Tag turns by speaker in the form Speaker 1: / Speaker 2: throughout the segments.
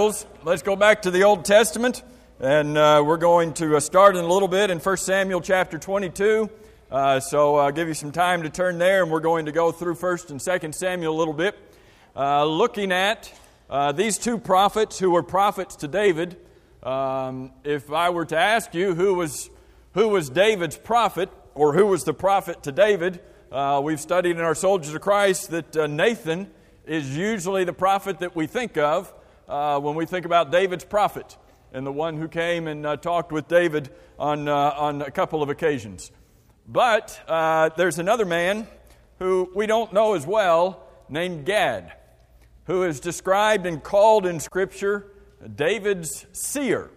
Speaker 1: Bibles, let's go back to the Old Testament, and we're going to start in a little bit in 1 Samuel chapter 22. So I'll give you some time to turn there, and we're going to go through 1 and 2 Samuel a little bit, looking at these two prophets who were prophets to David. If I were to ask you who was David's prophet, or who was the prophet to David, we've studied in our Soldiers of Christ that Nathan is usually the prophet that we think of when we think about David's prophet, and the one who came and talked with David on a couple of occasions. But there's another man who we don't know as well, named Gad, who is described and called in Scripture David's seer.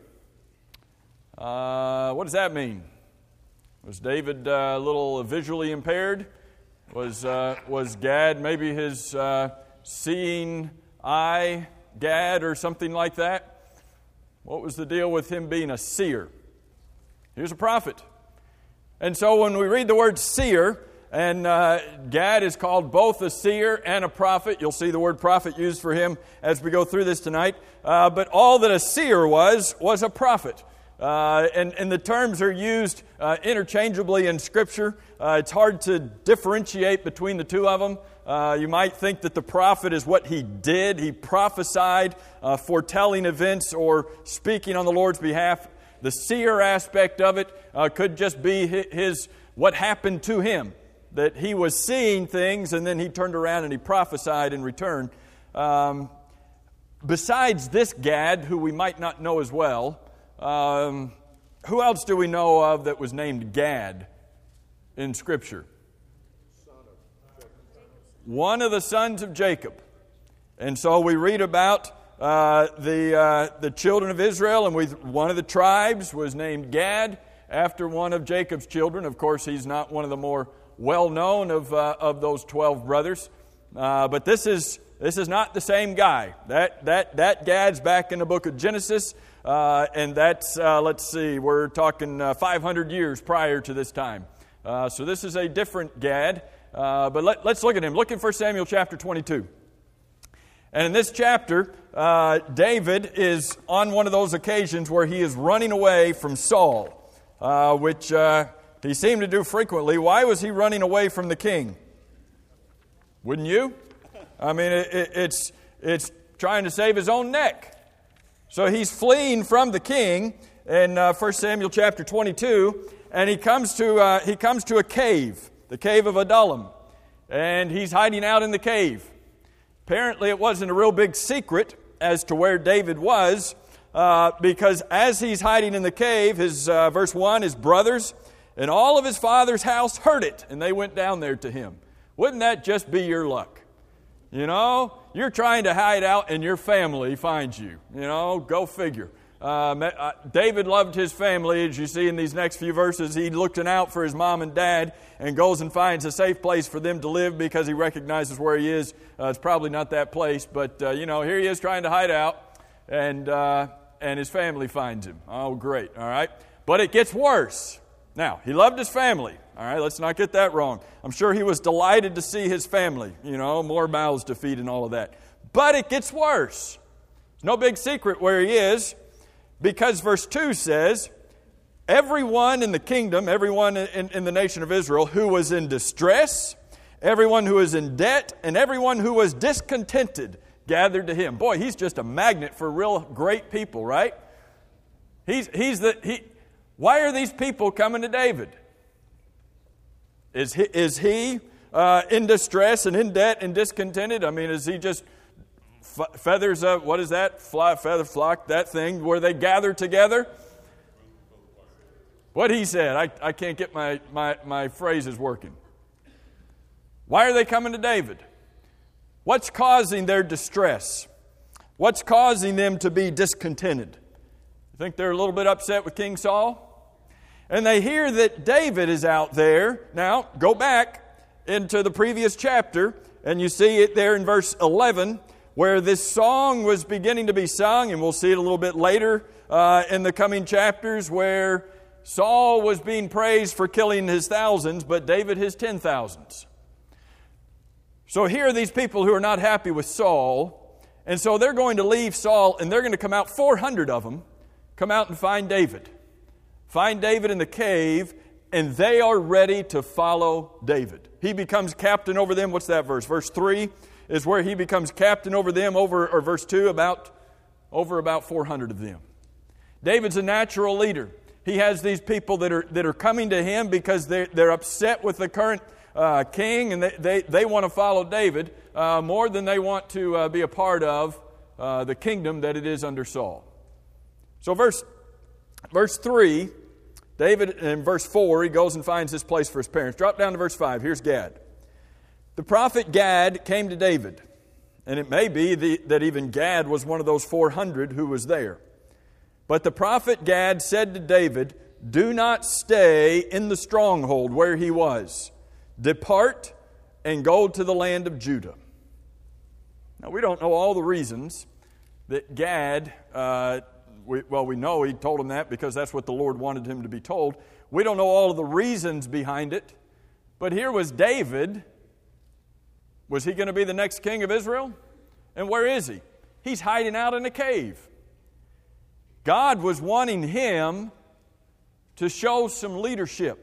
Speaker 1: What does that mean? Was David a little visually impaired? Was Gad maybe his seeing eye, Gad, or something like that? What was the deal with him being a seer? He was a prophet. And so when we read the word seer, and Gad is called both a seer and a prophet, you'll see the word prophet used for him as we go through this tonight, but all that a seer was a prophet. And the terms are used interchangeably in Scripture. It's hard to differentiate between the two of them. You might think that the prophet is what he did. He prophesied, foretelling events or speaking on the Lord's behalf. The seer aspect of it could just be what happened to him, that he was seeing things and then he turned around and he prophesied in return. Besides this Gad, who we might not know as well, who else do we know of that was named Gad in Scripture? One of the sons of Jacob. And so we read about the children of Israel, and one of the tribes was named Gad after one of Jacob's children. Of course, he's not one of the more well-known of those 12 brothers. But this is not the same guy. That Gad's back in the book of Genesis, and that's, let's see, we're talking 500 years prior to this time. So this is a different Gad. But let's look at him. Look in 1 Samuel chapter 22. And in this chapter, David is on one of those occasions where he is running away from Saul, which he seemed to do frequently. Why was he running away from the king? Wouldn't you? I mean, it's trying to save his own neck. So he's fleeing from the king in 1 Samuel chapter 22, and he comes to a cave, the cave of Adullam, and he's hiding out in the cave. Apparently, it wasn't a real big secret as to where David was, because as he's hiding in the cave, his verse 1, his brothers and all of his father's house heard it, and they went down there to him. Wouldn't that just be your luck? You know, you're trying to hide out and your family finds you. You know, go figure. David loved his family, as you see in these next few verses. He looking out for his mom and dad and goes and finds a safe place for them to live because he recognizes where he is. It's probably not that place, but here he is trying to hide out, and his family finds him. Oh, great! All right, but it gets worse. Now, he loved his family. All right, let's not get that wrong. I'm sure he was delighted to see his family. More mouths to feed and all of that. But it gets worse. It's no big secret where he is. Because verse 2 says, everyone in the kingdom, everyone in the nation of Israel who was in distress, everyone who was in debt, and everyone who was discontented gathered to him. Boy, he's just a magnet for real great people, right? Why are these people coming to David? Is he in distress and in debt and discontented? I mean, is he just feathers of, what is that? Feather flock, that thing where they gather together? What he said, I can't get my phrases working. Why are they coming to David? What's causing their distress? What's causing them to be discontented? You think they're a little bit upset with King Saul? And they hear that David is out there. Now, go back into the previous chapter, and you see it there in verse 11, where this song was beginning to be sung, and we'll see it a little bit later in the coming chapters, where Saul was being praised for killing his thousands, but David his 10,000s. So here are these people who are not happy with Saul, And so they're going to leave Saul, and they're going to come out, 400 of them, come out and find David. Find David in the cave, and they are ready to follow David. He becomes captain over them. What's that verse? Verse 3 is where he becomes captain over them, or verse 2, over about 400 of them. David's a natural leader. He has these people that are coming to him because they're upset with the current king, and they want to follow David more than they want to be a part of the kingdom that it is under Saul. So verse 3, David, in verse 4, he goes and finds this place for his parents. Drop down to verse 5. Here's Gad. The prophet Gad came to David, and it may be that even Gad was one of those 400 who was there. But the prophet Gad said to David, "Do not stay in the stronghold where he was. Depart and go to the land of Judah." Now, we don't know all the reasons that Gad, we know he told him that because that's what the Lord wanted him to be told. We don't know all of the reasons behind it. But here was David. Was he going to be the next king of Israel? And where is he? He's hiding out in a cave. God was wanting him to show some leadership.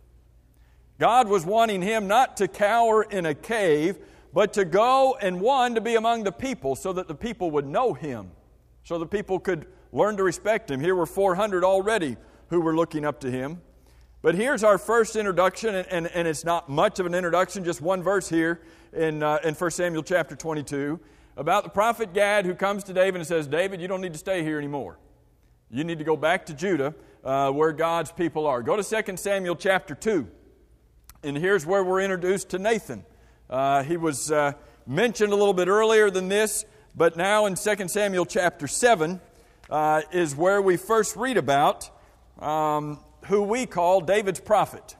Speaker 1: God was wanting him not to cower in a cave, but to go and to be among the people so that the people would know him, so the people could learn to respect him. Here were 400 already who were looking up to him. But here's our first introduction, and it's not much of an introduction, just one verse here in 1 Samuel chapter 22, about the prophet Gad who comes to David and says, "David, you don't need to stay here anymore. You need to go back to Judah where God's people are." Go to 2 Samuel chapter 2. And here's where we're introduced to Nathan. He was mentioned a little bit earlier than this, but now in 2 Samuel chapter 7 is where we first read about who we call David's prophet.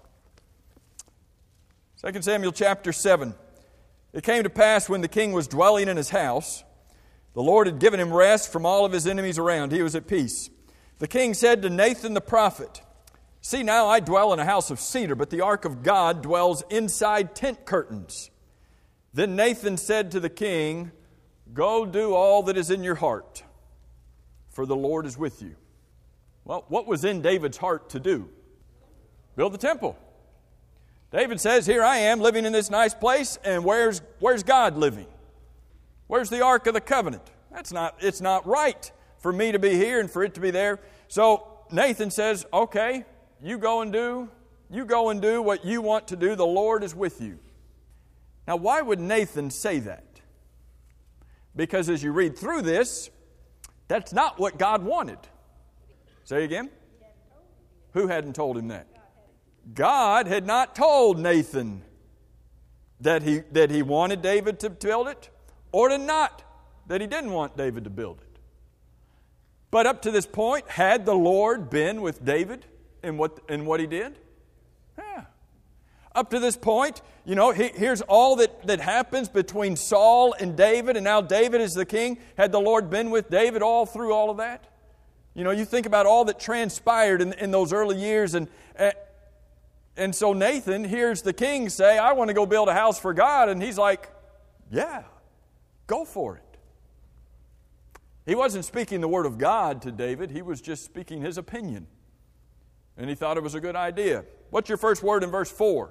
Speaker 1: 2 Samuel chapter 7. It came to pass when the king was dwelling in his house, the Lord had given him rest from all of his enemies around. He was at peace. The king said to Nathan the prophet, "See now, I dwell in a house of cedar, but the ark of God dwells inside tent curtains." Then Nathan said to the king, "Go do all that is in your heart, for the Lord is with you." Well, what was in David's heart to do? Build the temple. David says, "Here I am living in this nice place, and where's God living? Where's the Ark of the Covenant? It's not right for me to be here and for it to be there." So Nathan says, "Okay, you go and do what you want to do. The Lord is with you." Now, why would Nathan say that? Because as you read through this, that's not what God wanted. Say again? Who hadn't told him that? God had not told Nathan that he wanted David to build it, or that he didn't want David to build it. But up to this point, had the Lord been with David in what he did? Yeah. Up to this point, here's all that happens between Saul and David, and now David is the king. Had the Lord been with David all through all of that? You think about all that transpired in those early years, and so Nathan hears the king say, "I want to go build a house for God," and he's like, "Yeah, go for it." He wasn't speaking the word of God to David. He was just speaking his opinion. And he thought it was a good idea. What's your first word in verse 4?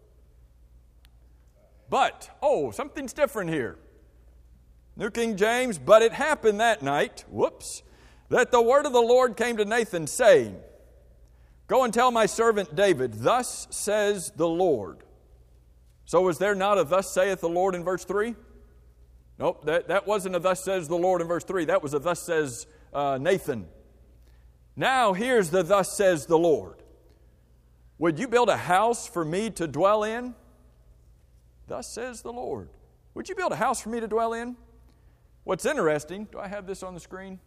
Speaker 1: But. Oh, something's different here. New King James, "But it happened that night," "that the word of the Lord came to Nathan, saying, Go and tell my servant David, thus says the Lord." So was there not a "thus saith the Lord" in verse 3? Nope, that wasn't a "thus says the Lord" in verse 3. That was a "thus says Nathan." Now here's the "thus says the Lord." "Would you build a house for me to dwell in? Thus says the Lord." Would you build a house for me to dwell in? What's interesting, do I have this on the screen?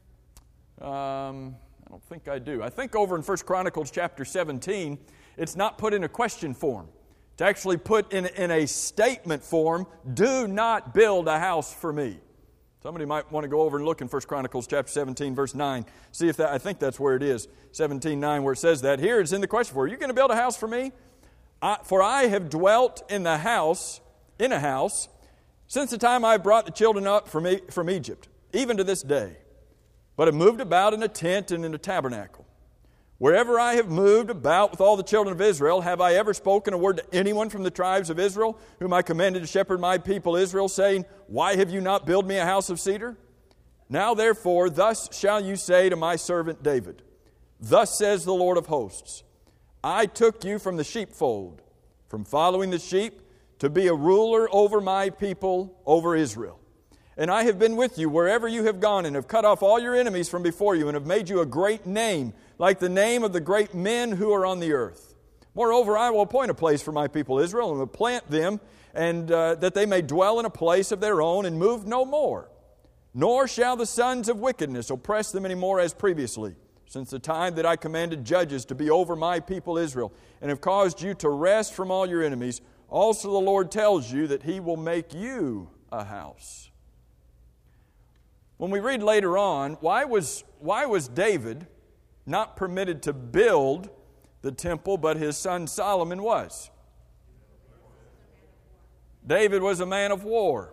Speaker 1: I don't think I do. I think over in 1 Chronicles chapter 17, it's not put in a question form. It's actually put in a statement form, "Do not build a house for me." Somebody might want to go over and look in 1 Chronicles chapter 17, verse 9. See if that, I think that's where it is, 17:9, where it says that. Here it's in the question form. "Are you going to build a house for me? For I have dwelt in a house, since the time I brought the children up from Egypt, even to this day, but have moved about in a tent and in a tabernacle. Wherever I have moved about with all the children of Israel, have I ever spoken a word to anyone from the tribes of Israel, whom I commanded to shepherd my people Israel, saying, Why have you not built me a house of cedar? Now therefore, thus shall you say to my servant David, Thus says the Lord of hosts, I took you from the sheepfold, from following the sheep, to be a ruler over my people, over Israel. And I have been with you wherever you have gone, and have cut off all your enemies from before you, and have made you a great name, like the name of the great men who are on the earth. Moreover, I will appoint a place for my people Israel, and will plant them, and that they may dwell in a place of their own, and move no more. Nor shall the sons of wickedness oppress them any more as previously, since the time that I commanded judges to be over my people Israel, and have caused you to rest from all your enemies. Also the Lord tells you that He will make you a house. When we read later on, why was David not permitted to build the temple, but his son Solomon was? David was a man of war.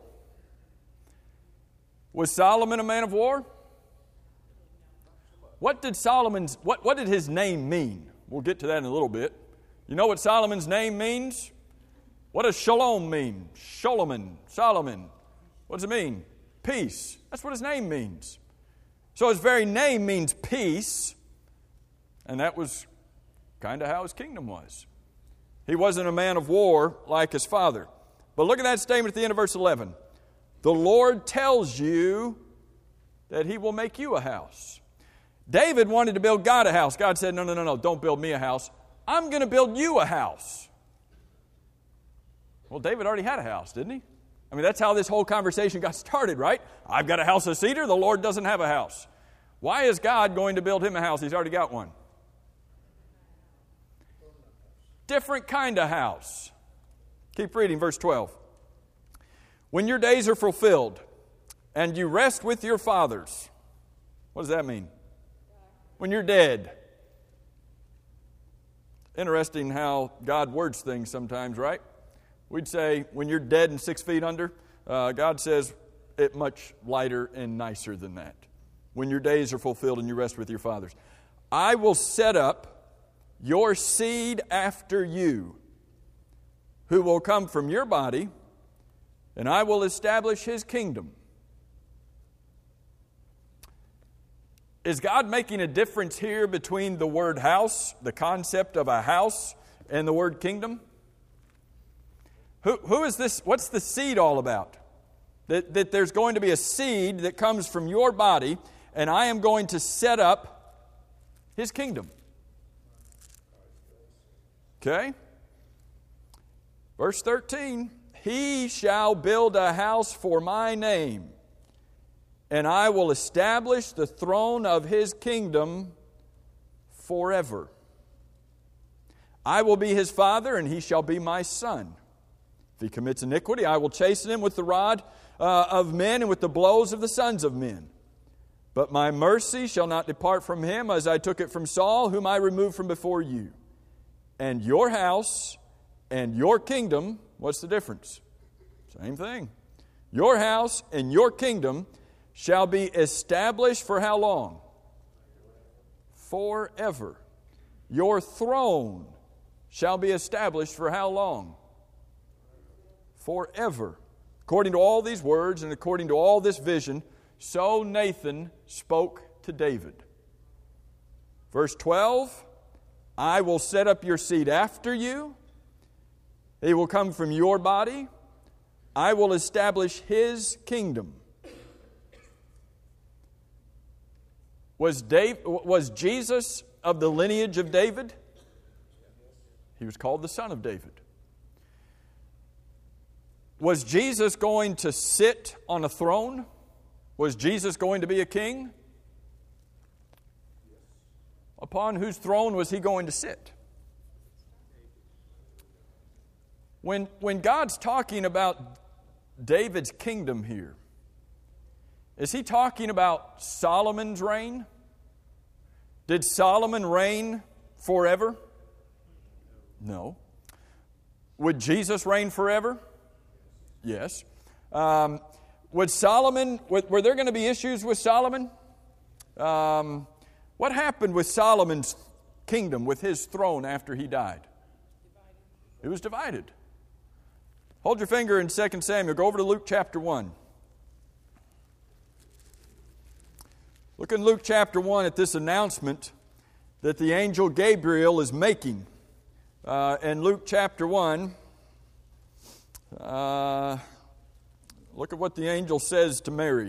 Speaker 1: Was Solomon a man of war? What did his name mean? We'll get to that in a little bit. You know what Solomon's name means? What does shalom mean? Solomon. What does it mean? Peace. That's what his name means. So his very name means peace, and that was kind of how his kingdom was. He wasn't a man of war like his father. But look at that statement at the end of verse 11. The Lord tells you that He will make you a house. David wanted to build God a house. God said, no, don't build me a house. I'm going to build you a house. Well, David already had a house, didn't he? I mean, that's how this whole conversation got started, right? I've got a house of cedar. The Lord doesn't have a house. Why is God going to build him a house? He's already got one. Different kind of house. Keep reading, verse 12. When your days are fulfilled and you rest with your fathers. What does that mean? When you're dead. Interesting how God words things sometimes, right? We'd say, when you're dead and 6 feet under, God says it much lighter and nicer than that. When your days are fulfilled and you rest with your fathers. I will set up your seed after you, who will come from your body, and I will establish His kingdom. Is God making a difference here between the word house, the concept of a house, and the word kingdom? Who is this? What's the seed all about? That there's going to be a seed that comes from your body, and I am going to set up His kingdom. Okay? Verse 13, He shall build a house for my name, and I will establish the throne of His kingdom forever. I will be His father, and he shall be my son. If he commits iniquity, I will chasten him with the rod of men and with the blows of the sons of men. But my mercy shall not depart from him, as I took it from Saul, whom I removed from before you. And your house and your kingdom, what's the difference? Same thing. Your house and your kingdom shall be established for how long? Forever. Your throne shall be established for how long? Forever. According to all these words and according to all this vision, so Nathan spoke to David. Verse 12, I will set up your seed after you. He will come from your body. I will establish His kingdom. Was Jesus of the lineage of David? He was called the Son of David. Was Jesus going to sit on a throne? Was Jesus going to be a king? Upon whose throne was He going to sit? When God's talking about David's kingdom here, is He talking about Solomon's reign? Did Solomon reign forever? No. Would Jesus reign forever? Yes. Would Solomon, were there going to be issues with Solomon? What happened with Solomon's kingdom, with his throne after he died? It was divided. Hold your finger in 2 Samuel. Go over to Luke chapter 1. Look in Luke chapter 1 at this announcement that the angel Gabriel is making. In Luke chapter 1, look at what the angel says to Mary.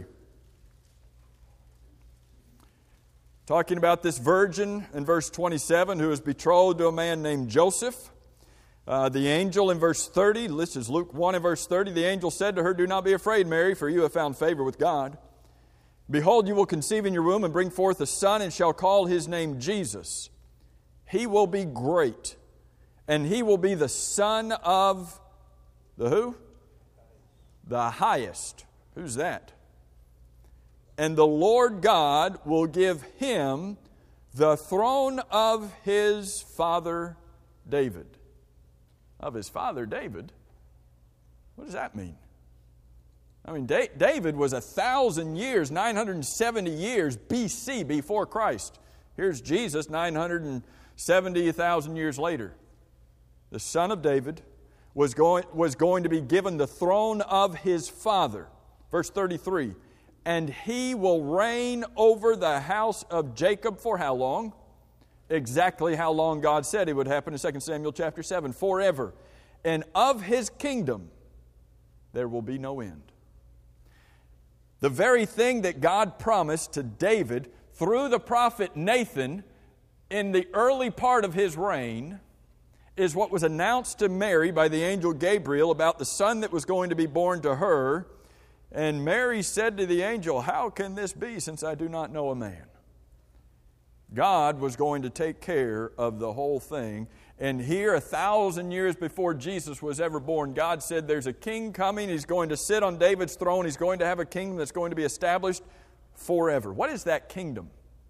Speaker 1: Talking about this virgin in verse 27 who is betrothed to a man named Joseph. The angel in verse 30, this is Luke 1 and verse 30, the angel said to her, "Do not be afraid, Mary, for you have found favor with God. Behold, you will conceive in your womb and bring forth a son, and shall call his name Jesus. He will be great, and he will be the son of the who? The highest." Who's that? "And the Lord God will give him the throne of his father David." Of his father David? What does that mean? I mean, David was 1,000 years, 970 years BC, before Christ. Here's Jesus 970,000 years later. The son of David was going to be given the throne of his father. Verse 33, "And he will reign over the house of Jacob" for how long? Exactly how long God said it would happen in 2 Samuel chapter 7. "Forever. And of his kingdom there will be no end." The very thing that God promised to David through the prophet Nathan in the early part of his reign is what was announced to Mary by the angel Gabriel about the son that was going to be born to her. And Mary said to the angel, "How can this be, since I do not know a man?" God was going to take care of the whole thing. And here, 1,000 years before Jesus was ever born, God said there's a king coming. He's going to sit on David's throne. He's going to have a kingdom that's going to be established forever. What is that kingdom?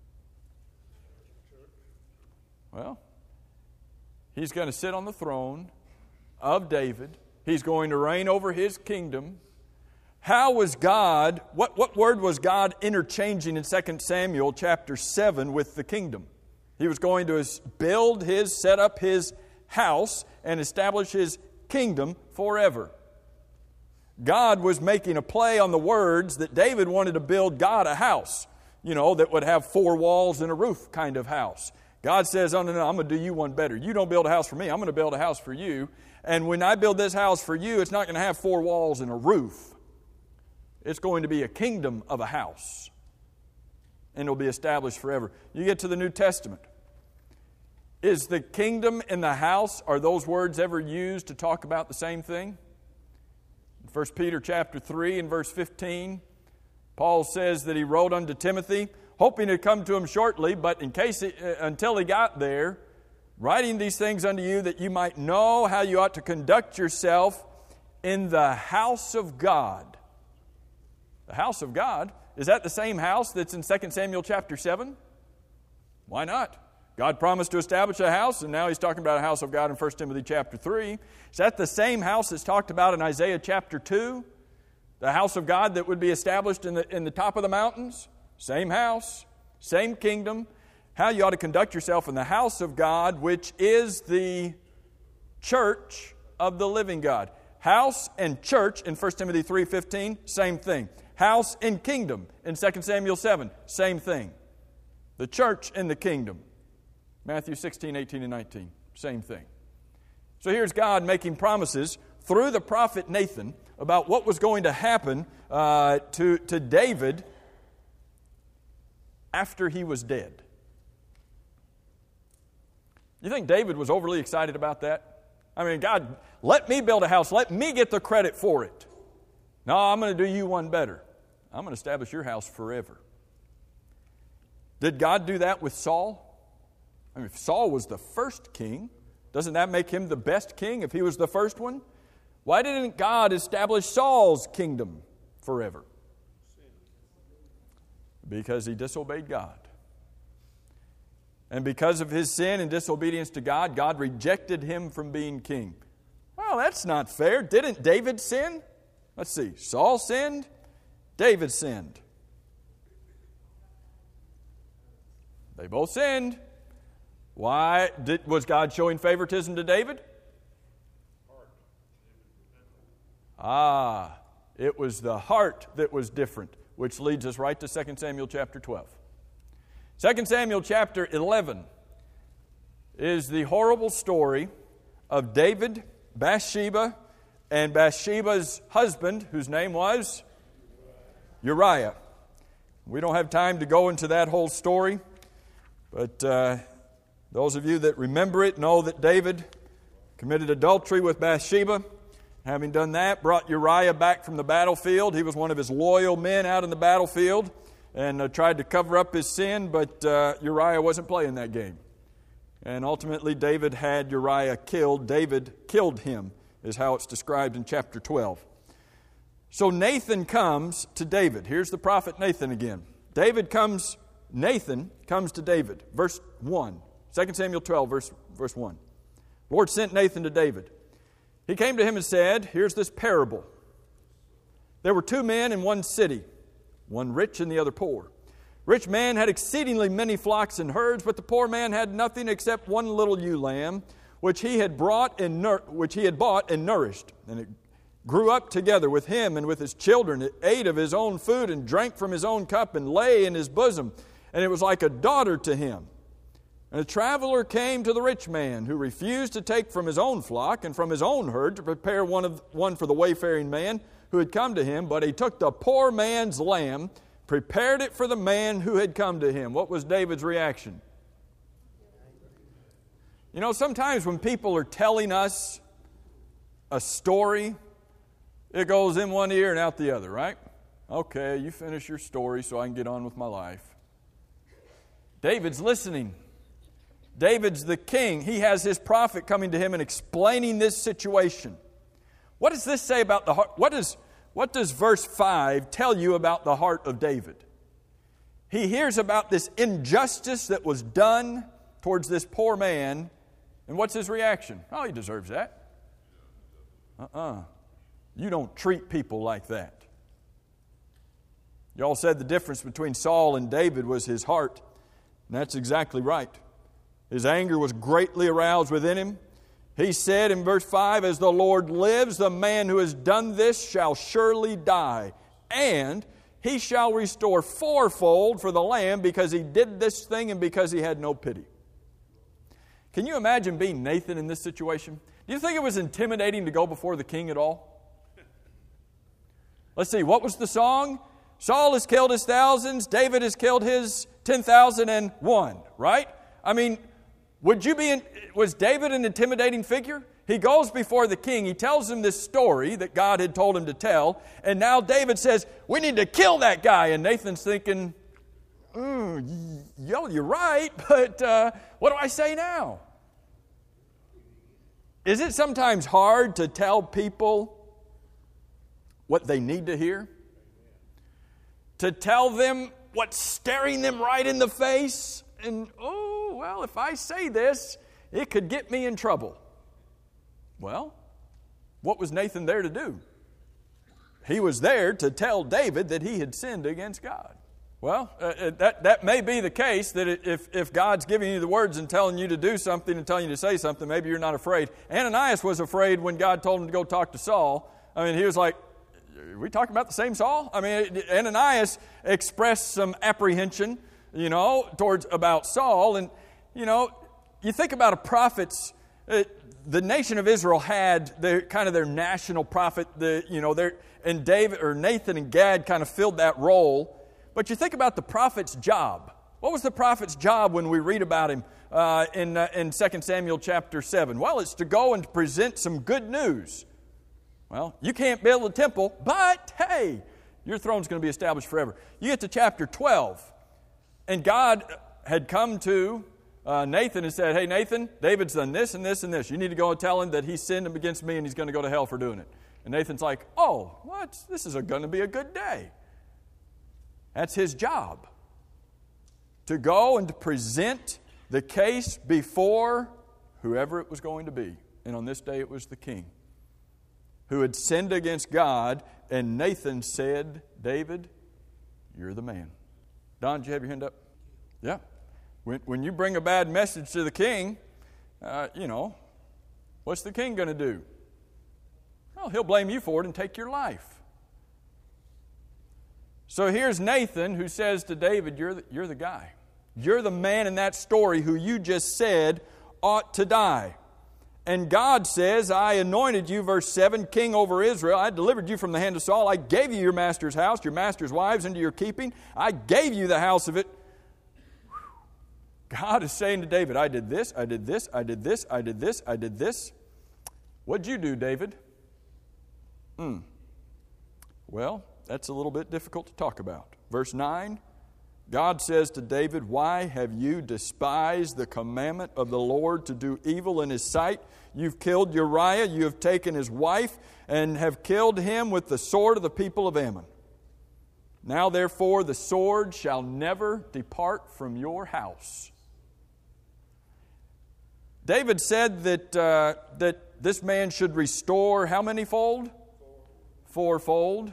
Speaker 1: Well, he's going to sit on the throne of David. He's going to reign over his kingdom. How was God, what word was God interchanging in 2 Samuel chapter 7 with the kingdom? He was going to set up his house and establish his kingdom forever. God was making a play on the words that David wanted to build God a house, that would have 4 walls and a roof kind of house. God says, "Oh, no, I'm going to do you one better. You don't build a house for me. I'm going to build a house for you. And when I build this house for you, it's not going to have 4 walls and a roof. It's going to be a kingdom of a house. And it'll be established forever." You get to the New Testament. Is the kingdom and the house, are those words ever used to talk about the same thing? In 1 Peter chapter 3 and verse 15, Paul says that he wrote unto Timothy, hoping to come to him shortly, but until he got there, writing these things unto you that you might know how you ought to conduct yourself in the house of God. The house of God? Is that the same house that's in 2 Samuel chapter 7? Why not? God promised to establish a house, and now he's talking about a house of God in 1 Timothy chapter 3. Is that the same house that's talked about in Isaiah chapter 2? The house of God that would be established in the top of the mountains? Same house, same kingdom. How you ought to conduct yourself in the house of God, which is the church of the living God. House and church in 1 Timothy 3:15, same thing. House and kingdom in 2 Samuel 7, same thing. The church and the kingdom. Matthew 16, 18, and 19, same thing. So here's God making promises through the prophet Nathan about what was going to happen to David after he was dead. You think David was overly excited about that? I mean, God, let me build a house. Let me get the credit for it. No, I'm going to do you one better. I'm going to establish your house forever. Did God do that with Saul? I mean, if Saul was the first king, doesn't that make him the best king if he was the first one? Why didn't God establish Saul's kingdom forever? Because he disobeyed God. And because of his sin and disobedience to God, God rejected him from being king. Well, that's not fair. Didn't David sin? Let's see. Saul sinned. David sinned. They both sinned. Why? Was God showing favoritism to David? It was the heart that was different, which leads us right to 2 Samuel chapter 12. 2 Samuel chapter 11 is the horrible story of David, Bathsheba, and Bathsheba's husband, whose name was Uriah. We don't have time to go into that whole story, but those of you that remember it know that David committed adultery with Bathsheba. Having done that, brought Uriah back from the battlefield. He was one of his loyal men out in the battlefield and tried to cover up his sin, but Uriah wasn't playing that game. And ultimately, David had Uriah killed. David killed him, is how it's described in chapter 12. So Nathan comes to David. Here's the prophet Nathan again. Nathan comes to David. Verse 1. 2 Samuel 12, verse 1. The Lord sent Nathan to David. He came to him and said, here's this parable. There were two men in one city, one rich and the other poor. Rich man had exceedingly many flocks and herds, but the poor man had nothing except one little ewe lamb, which he had bought and nourished. And it grew up together with him and with his children. It ate of his own food and drank from his own cup and lay in his bosom. And it was like a daughter to him. And a traveler came to the rich man, who refused to take from his own flock and from his own herd to prepare one for the wayfaring man who had come to him. But he took the poor man's lamb, prepared it for the man who had come to him. What was David's reaction? You know, sometimes when people are telling us a story, it goes in one ear and out the other, right? Okay, you finish your story so I can get on with my life. David's listening. David's the king. He has his prophet coming to him and explaining this situation. What does this say about the heart? What does verse 5 tell you about the heart of David? He hears about this injustice that was done towards this poor man, and what's his reaction? Oh, he deserves that. You don't treat people like that. Y'all said the difference between Saul and David was his heart, and that's exactly right. His anger was greatly aroused within him. He said in verse 5, as the Lord lives, the man who has done this shall surely die, and he shall restore fourfold for the lamb because he did this thing and because he had no pity. Can you imagine being Nathan in this situation? Do you think it was intimidating to go before the king at all? Let's see, what was the song? Saul has killed his thousands, David has killed his 10,001, right? I mean, was David an intimidating figure? He goes before the king. He tells him this story that God had told him to tell. And now David says, we need to kill that guy. And Nathan's thinking, you're right, but what do I say now? Is it sometimes hard to tell people what they need to hear? To tell them what's staring them right in the face? And, well, if I say this, it could get me in trouble. Well, what was Nathan there to do? He was there to tell David that he had sinned against God. Well, that may be the case, that if God's giving you the words and telling you to do something and telling you to say something, maybe you're not afraid. Ananias was afraid when God told him to go talk to Saul. I mean, he was like, are we talking about the same Saul? I mean, Ananias expressed some apprehension, about Saul. And, you think about a prophet's, the nation of Israel had their national prophet, and David or Nathan and Gad kind of filled that role. But you think about the prophet's job. What was the prophet's job when we read about him in 2 Samuel chapter 7? Well, it's to go and present some good news. Well, you can't build a temple, but hey, your throne's going to be established forever. You get to chapter 12, and God had come to Nathan and said, hey, Nathan, David's done this and this and this. You need to go and tell him that he sinned against me and he's going to go to hell for doing it. And Nathan's like, oh, what? This is going to be a good day. That's his job, to go and to present the case before whoever it was going to be. And on this day it was the king who had sinned against God And Nathan said, David, you're the man. Don, did you have your hand up? Yeah. When you bring a bad message to the king, what's the king going to do? Well, he'll blame you for it and take your life. So here's Nathan who says to David, you're the guy. You're the man in that story who you just said ought to die. And God says, I anointed you, verse 7, king over Israel. I delivered you from the hand of Saul. I gave you your master's house, your master's wives into your keeping. I gave you the house of it. God is saying to David, I did this, I did this, I did this, I did this, I did this. What'd you do, David? Well, that's a little bit difficult to talk about. Verse 9, God says to David, why have you despised the commandment of the Lord to do evil in His sight? You've killed Uriah, you have taken his wife, and have killed him with the sword of the people of Ammon. Now therefore the sword shall never depart from your house. David said that this man should restore how many fold? Fourfold.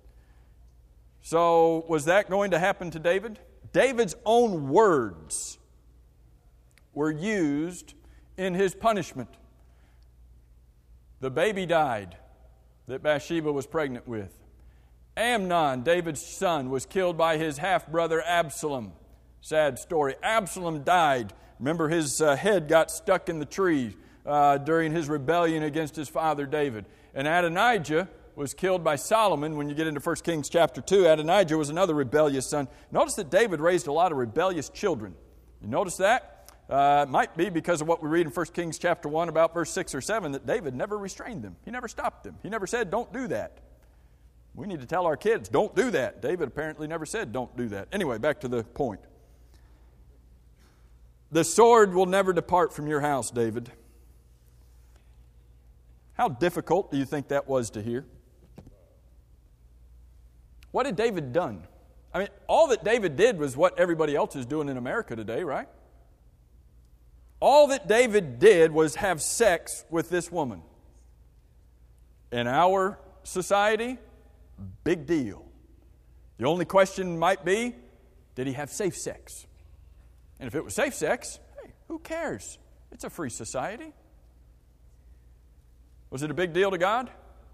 Speaker 1: So was that going to happen to David? David's own words were used in his punishment. The baby died that Bathsheba was pregnant with. Amnon, David's son, was killed by his half-brother Absalom. Sad story. Absalom died. Remember, his head got stuck in the tree during his rebellion against his father David. And Adonijah was killed by Solomon. When you get into 1 Kings chapter 2, Adonijah was another rebellious son. Notice that David raised a lot of rebellious children. You notice that? It might be because of what we read in 1 Kings chapter 1 about verse 6 or 7 that David never restrained them. He never stopped them. He never said, don't do that. We need to tell our kids, don't do that. David apparently never said, don't do that. Anyway, back to the point. The sword will never depart from your house, David. How difficult do you think that was to hear? What had David done? I mean, all that David did was what everybody else is doing in America today, right? All that David did was have sex with this woman. In our society, big deal. The only question might be, did he have safe sex? And if it was safe sex, hey, who cares? It's a free society. Was it a big deal to God?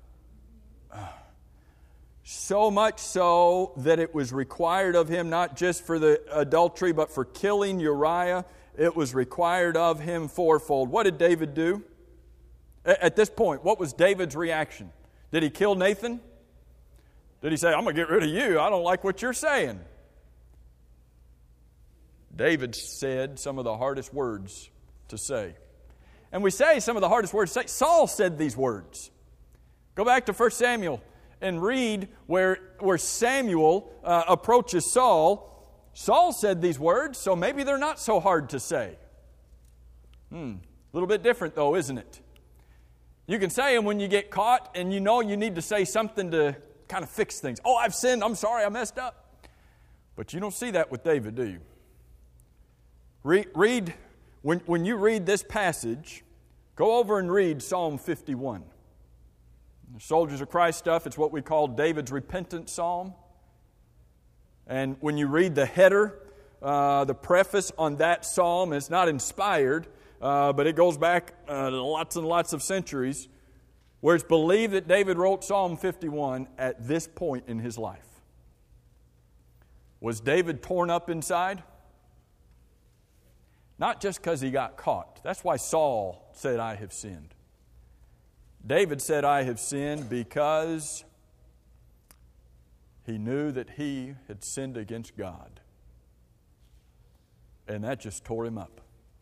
Speaker 1: So much so that it was required of him not just for the adultery, but for killing Uriah. It was required of him fourfold. What did David do? At this point, what was David's reaction? Did he kill Nathan? Did he say, I'm going to get rid of you. I don't like what you're saying. David said some of the hardest words to say. And we say some of the hardest words to say. Saul said these words. Go back to 1 Samuel and read where Samuel approaches Saul. Saul said these words, so maybe they're not so hard to say. A little bit different though, isn't it? You can say them when you get caught and you know you need to say something to kind of fix things. Oh, I've sinned. I'm sorry. I messed up. But you don't see that with David, do you? Read when you read this passage, go over and read Psalm 51. The Soldiers of Christ stuff, it's what we call David's repentance psalm. And when you read the header, the preface on that psalm, it's not inspired, but it goes back lots and lots of centuries, where it's believed that David wrote Psalm 51 at this point in his life. Was David torn up inside? Not just because he got caught. That's why Saul said, I have sinned. David said, I have sinned because he knew that he had sinned against God. And that just tore him up.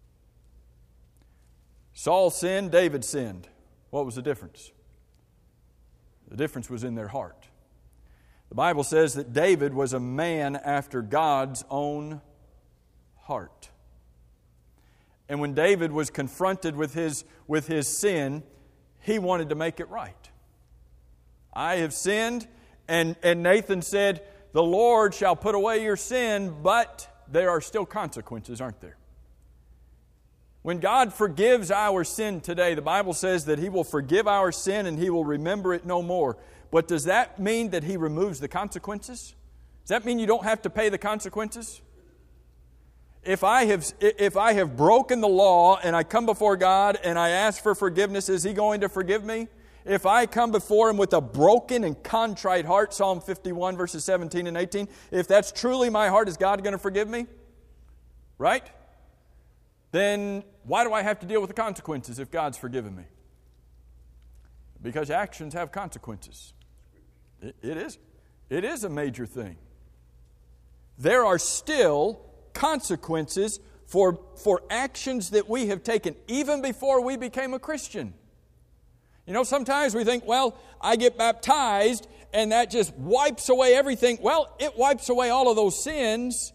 Speaker 1: Saul sinned, David sinned. What was the difference? The difference was in their heart. The Bible says that David was a man after God's own heart. And when David was confronted with his sin, he wanted to make it right. I have sinned, and Nathan said, the Lord shall put away your sin, but there are still consequences, aren't there? When God forgives our sin today, the Bible says that He will forgive our sin and He will remember it no more. But does that mean that He removes the consequences? Does that mean you don't have to pay the consequences? If I have broken the law and I come before God and I ask for forgiveness, is He going to forgive me? If I come before Him with a broken and contrite heart, Psalm 51 verses 17 and 18, if that's truly my heart, is God going to forgive me? Right? Then why do I have to deal with the consequences if God's forgiven me? Because actions have consequences. It is a major thing. There are still consequences for actions that we have taken even before we became a Christian. You know, sometimes we think, well, I get baptized and that just wipes away everything. Well, it wipes away all of those sins,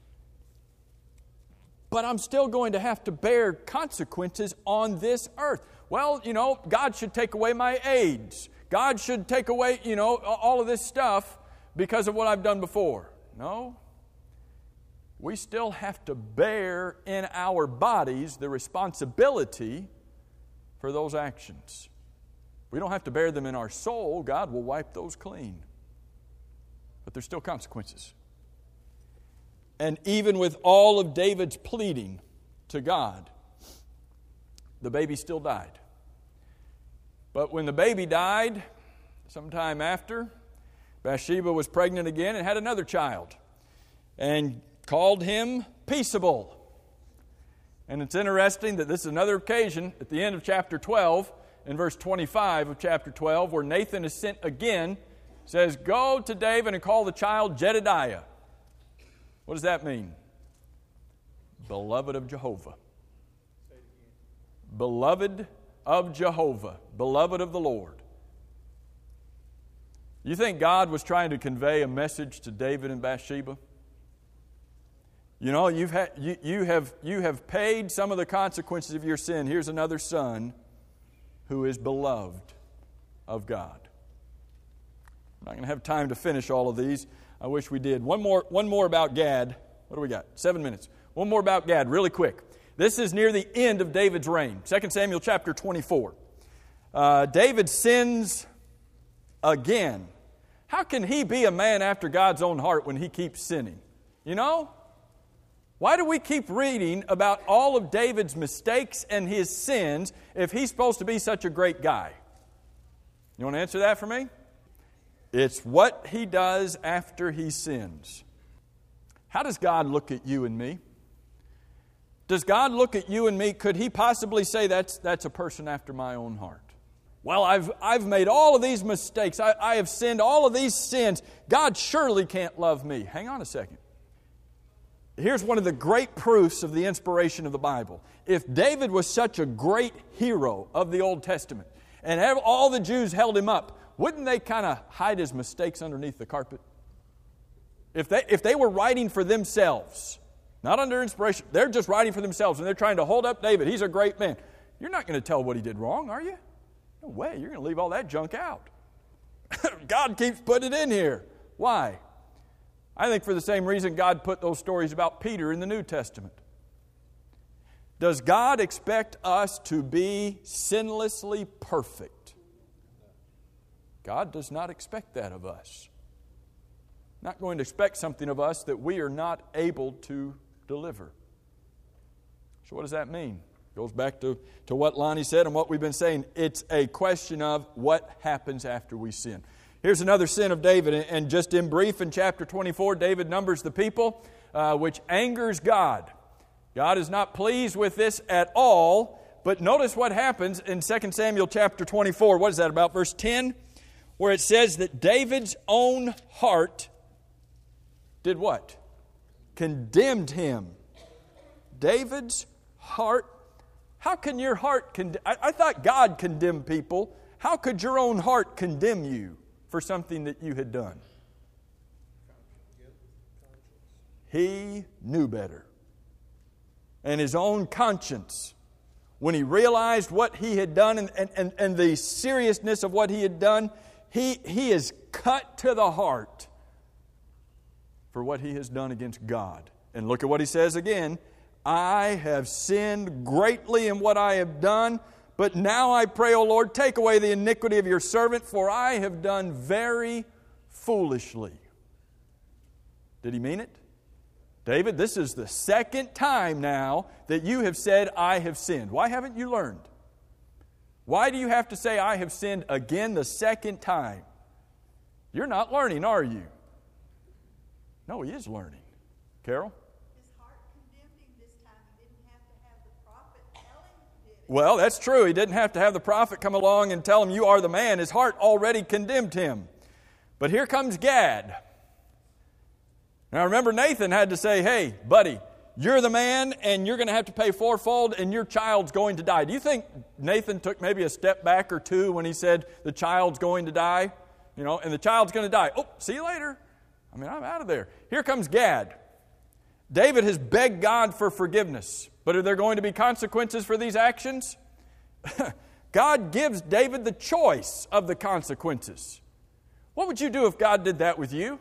Speaker 1: but I'm still going to have to bear consequences on this earth. Well, you know, God should take away my AIDS. God should take away, you know, all of this stuff because of what I've done before. No. We still have to bear in our bodies the responsibility for those actions. We don't have to bear them in our soul. God will wipe those clean. But there's still consequences. And even with all of David's pleading to God, the baby still died. But when the baby died, sometime after, Bathsheba was pregnant again and had another child and called him Peaceable. And it's interesting that this is another occasion at the end of chapter 12, in verse 25 of chapter 12, where Nathan is sent again, says, "Go to David and call the child Jedediah." What does that mean? Beloved of Jehovah. Beloved of Jehovah. Beloved of the Lord. You think God was trying to convey a message to David and Bathsheba? You know, you have paid some of the consequences of your sin. Here's another son who is beloved of God. I'm not going to have time to finish all of these. I wish we did. One more about Gad. What do we got? 7 minutes. One more about Gad, really quick. This is near the end of David's reign. 2 Samuel chapter 24. David sins again. How can he be a man after God's own heart when he keeps sinning? You know? Why do we keep reading about all of David's mistakes and his sins if he's supposed to be such a great guy? You want to answer that for me? It's what he does after he sins. How does God look at you and me? Does God look at you and me? Could He possibly say that's a person after my own heart? Well, I've made all of these mistakes. I have sinned all of these sins. God surely can't love me. Hang on a second. Here's one of the great proofs of the inspiration of the Bible. If David was such a great hero of the Old Testament, and all the Jews held him up, wouldn't they kind of hide his mistakes underneath the carpet? If they were writing for themselves, not under inspiration, they're just writing for themselves, and they're trying to hold up David. He's a great man. You're not going to tell what he did wrong, are you? No way. You're going to leave all that junk out. God keeps putting it in here. Why? I think for the same reason God put those stories about Peter in the New Testament. Does God expect us to be sinlessly perfect? God does not expect that of us. Not going to expect something of us that we are not able to deliver. So what does that mean? Goes back to what Lonnie said and what we've been saying. It's a question of what happens after we sin. Here's another sin of David, and just in brief, in chapter 24, David numbers the people, which angers God. God is not pleased with this at all, but notice what happens in 2 Samuel chapter 24. What is that, about verse 10? Where it says that David's own heart did what? Condemned him. David's heart. How can your heart condemn? I thought God condemned people. How could your own heart condemn you for something that you had done? He knew better. And his own conscience, when he realized what he had done and the seriousness of what he had done, he is cut to the heart for what he has done against God. And look at what he says again. I have sinned greatly in what I have done, But now I pray, O Lord, take away the iniquity of your servant, for I have done very foolishly. Did he mean it? David, this is the second time now that you have said, I have sinned. Why haven't you learned? Why do you have to say, I have sinned again the second time? You're not learning, are you? No, he is learning. Carol?
Speaker 2: His heart condemned him this time. He didn't have to have the prophet tell him he did it.
Speaker 1: Well, that's true. He didn't have to have the prophet come along and tell him, you are the man. His heart already condemned him. But here comes Gad. Now remember, Nathan had to say, hey, buddy, you're the man and you're going to have to pay fourfold and your child's going to die. Do you think Nathan took maybe a step back or two when he said the child's going to die? You know, and the child's going to die. Oh, see you later. I'm out of there. Here comes Gad. David has begged God for forgiveness. But are there going to be consequences for these actions? God gives David the choice of the consequences. What would you do if God did that with you?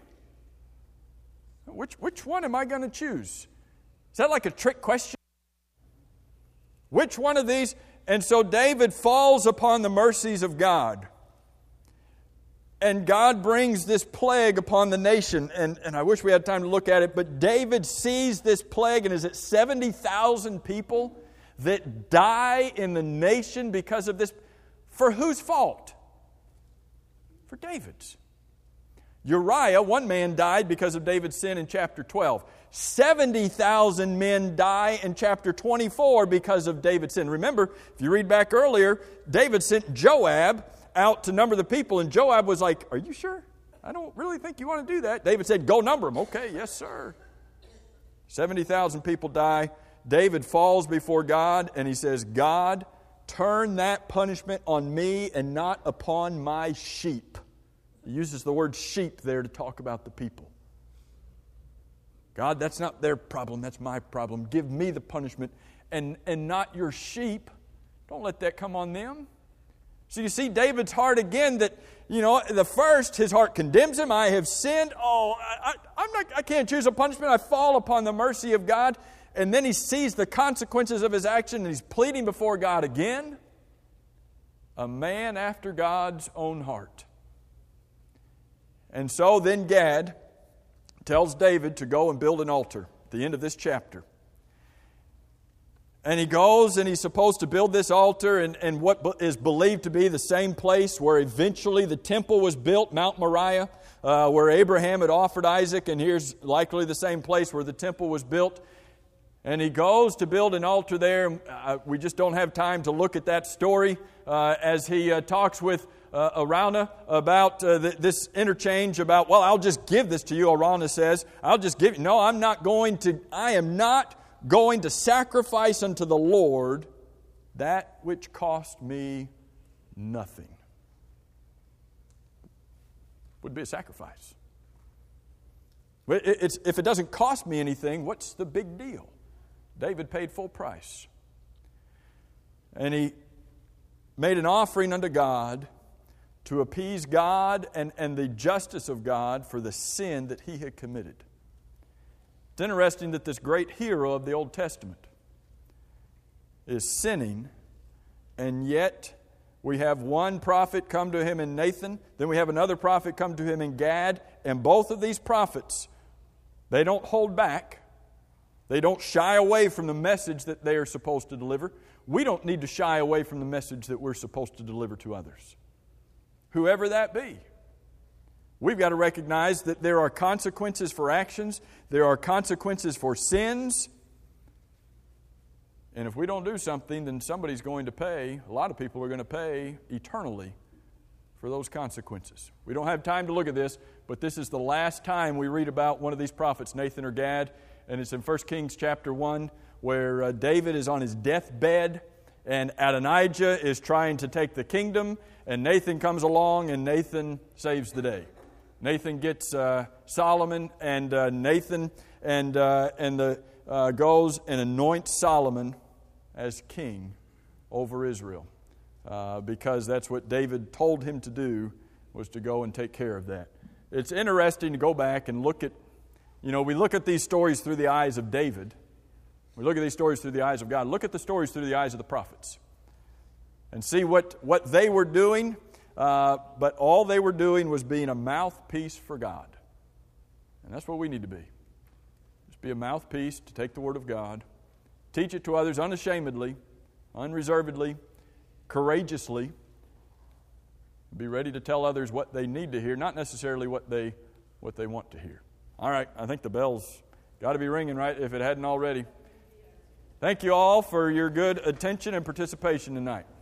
Speaker 1: Which one am I going to choose? Is that like a trick question? Which one of these? And so David falls upon the mercies of God. And God brings this plague upon the nation. And I wish we had time to look at it, but David sees this plague, and is it 70,000 people that die in the nation because of this? For whose fault? For David's. Uriah, one man, died because of David's sin in chapter 12. 70,000 men die in chapter 24 because of David's sin. Remember, if you read back earlier, David sent Joab out to number the people, and Joab was like, are you sure? I don't really think you want to do that. David said, go number them. Okay, yes, sir. 70,000 people die. David falls before God, and he says, God, turn that punishment on me and not upon my sheep. He uses the word sheep there to talk about the people. God, that's not their problem, that's my problem. Give me the punishment and not your sheep. Don't let that come on them. So you see David's heart again that, the first, his heart condemns him. I have sinned. Oh, I can't choose a punishment. I fall upon the mercy of God. And then he sees the consequences of his action and he's pleading before God again. A man after God's own heart. And so then Gad tells David to go and build an altar at the end of this chapter. And he goes and he's supposed to build this altar in what is believed to be the same place where eventually the temple was built, Mount Moriah, where Abraham had offered Isaac, and here's likely the same place where the temple was built. And he goes to build an altar there. We just don't have time to look at that story as he talks with Araunah about this interchange about, well, I'll just give this to you. Araunah says, I'll just give it. No, I am not going to sacrifice unto the Lord that which cost me nothing. Would be a sacrifice. If it doesn't cost me anything, what's the big deal? David paid full price. And he made an offering unto God to appease God and the justice of God for the sin that he had committed. It's interesting that this great hero of the Old Testament is sinning, and yet we have one prophet come to him in Nathan, then we have another prophet come to him in Gad, and both of these prophets, they don't hold back. They don't shy away from the message that they are supposed to deliver. We don't need to shy away from the message that we're supposed to deliver to others, whoever that be. We've got to recognize that there are consequences for actions. There are consequences for sins. And if we don't do something, then somebody's going to pay. A lot of people are going to pay eternally for those consequences. We don't have time to look at this, but this is the last time we read about one of these prophets, Nathan or Gad. And it's in 1 Kings chapter 1, where David is on his deathbed, and Adonijah is trying to take the kingdom, and Nathan comes along, and Nathan saves the day. Nathan gets Solomon, and Nathan goes and anoints Solomon as king over Israel, because that's what David told him to do, was to go and take care of that. It's interesting to go back and look at, we look at these stories through the eyes of David. We look at these stories through the eyes of God. Look at the stories through the eyes of the prophets. and see what they were doing. But all they were doing was being a mouthpiece for God. And that's what we need to be. Just be a mouthpiece to take the Word of God, teach it to others unashamedly, unreservedly, courageously. Be ready to tell others what they need to hear, not necessarily what they want to hear. All right, I think the bell's got to be ringing, right, if it hadn't already. Thank you all for your good attention and participation tonight.